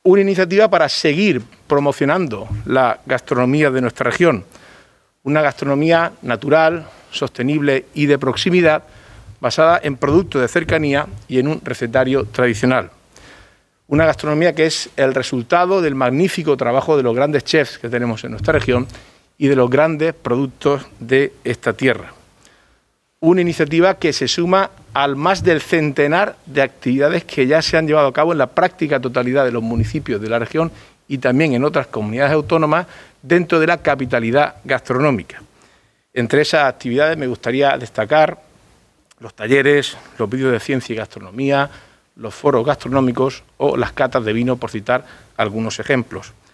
Una iniciativa para seguir promocionando la gastronomía de nuestra región, una gastronomía natural, sostenible y de proximidad, basada en productos de cercanía y en un recetario tradicional. Una gastronomía que es el resultado del magnífico trabajo de los grandes chefs que tenemos en nuestra región y de los grandes productos de esta tierra. Una iniciativa que se suma al más del centenar de actividades que ya se han llevado a cabo en la práctica totalidad de los municipios de la región y también en otras comunidades autónomas dentro de la capitalidad gastronómica. Entre esas actividades me gustaría destacar los talleres, los vídeos de ciencia y gastronomía, los foros gastronómicos o las catas de vino, por citar algunos ejemplos.